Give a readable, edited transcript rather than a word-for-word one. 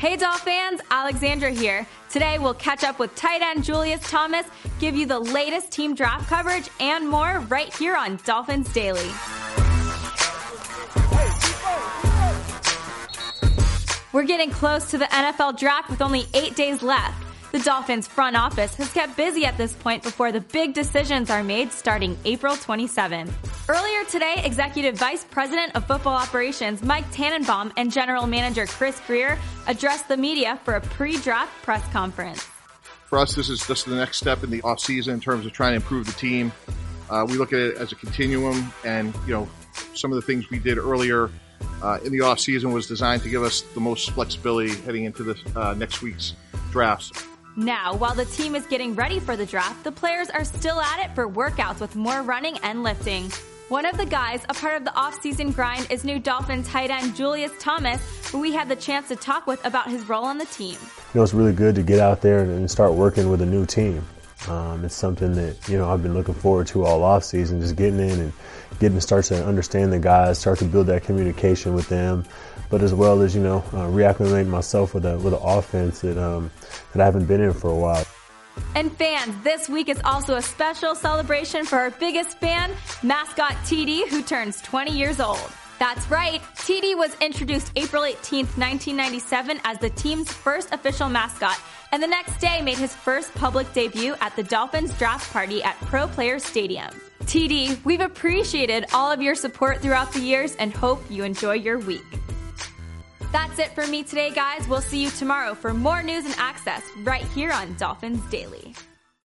Hey Dolphins, Alexandra here. Today we'll catch up with tight end Julius Thomas, give you the latest team draft coverage, and more right here on Dolphins Daily. We're getting close to the NFL draft with only 8 days left. The Dolphins front office has kept busy at this point before the big decisions are made starting April 27. Earlier today, Executive Vice President of Football Operations Mike Tannenbaum and General Manager Chris Grier addressed the media for a pre-draft press conference. For us, this is just the next step in the offseason in terms of trying to improve the team. We look at it as a continuum, and some of the things we did earlier in the offseason was designed to give us the most flexibility heading into this next week's drafts. Now, while the team is getting ready for the draft, the players are still at it for workouts with more running and lifting. One of the guys, a part of the off-season grind, is new Dolphins tight end Julius Thomas, who we had the chance to talk with about his role on the team. It's really good to get out there and start working with a new team. It's something that, I've been looking forward to all off-season, just getting in and getting to start to understand the guys, start to build that communication with them, but as well as, reacclimating myself with an offense that I haven't been in for a while. And fans, this week is also a special celebration for our biggest fan, mascot TD, who turns 20 years old. That's right, TD was introduced April 18th, 1997 as the team's first official mascot, and the next day made his first public debut at the Dolphins draft party at Pro Players Stadium. TD, we've appreciated all of your support throughout the years and hope you enjoy your week. That's it for me today, guys. We'll see you tomorrow for more news and access right here on Dolphins Daily.